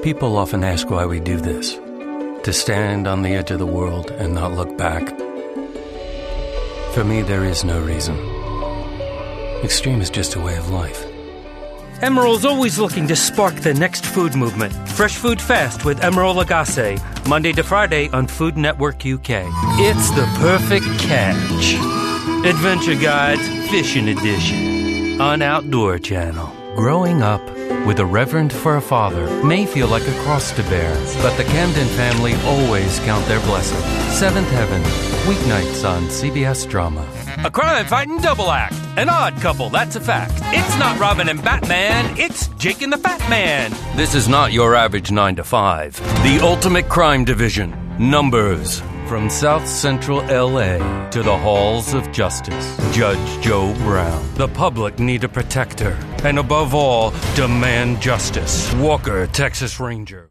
People often ask why we do this. To stand on the edge of the world and not look back. For me, there is no reason. Extreme is just a way of life. Emerald's always looking to spark the next food movement. Fresh Food Fast with Emerald Lagasse, Monday to Friday on Food Network UK. It's the perfect catch. Adventure Guides, Fishing Edition on Outdoor Channel. Growing up with a reverend for a father may feel like a cross to bear, but the Camden family always count their blessing. Seventh Heaven, weeknights on CBS Drama. A crime-fighting double act. An odd couple, that's a fact. It's not Robin and Batman, it's Jake and the Fat Man. This is not your average 9 to 5. The Ultimate Crime Division. Numbers. From South Central L.A. to the halls of justice. Judge Joe Brown. The public need a protector. And above all, demand justice. Walker, Texas Ranger.